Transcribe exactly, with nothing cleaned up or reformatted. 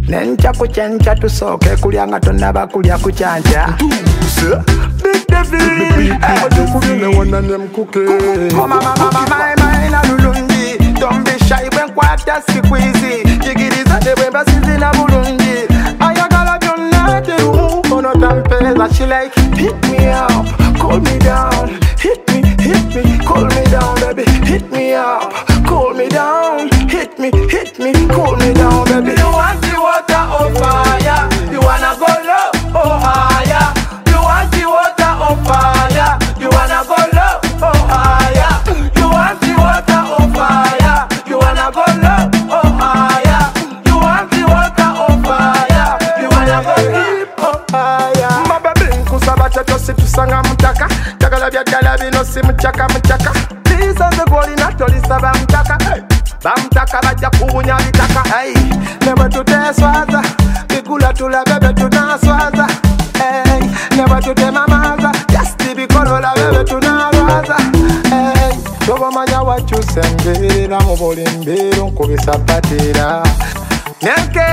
Nencha kuchencha tusoke kulya nga tonaba kulya kuchanja. Big Devil, I want them cooking. Mama, mama, mama, mama, lulungi. Don't be shy when kwata squeezy. Jigiriza de wemba sizi na bulungi. Ayagala byonna teru kono tampeza. She like hit me up, cool me down. Hit me, hit me, cool me down, baby. Hit me up, cool me down. Hit me, hit me, cool me down, baby. You want the water on fire? You wanna go low or higher? You want the water on fire? You wanna go low or higher? You want the water on fire? You wanna go low or higher? You want the water on fire? You wanna go deep or higher? My baby, kusaba chacho si tusanga mutaka. Takala bya dala bino si muchaka muchaka. This is the goal in a tolisa bamtaka. Bamtaka baja kubunya bitaka. Hey, never to test waza. Bikula tula bebe tunaswaza. Hey, never to tell my mother. Just to be colola bebe tunarwaza. Hey, shoba manya wachu sembera mubolimbero nkubisa patira. Nyanke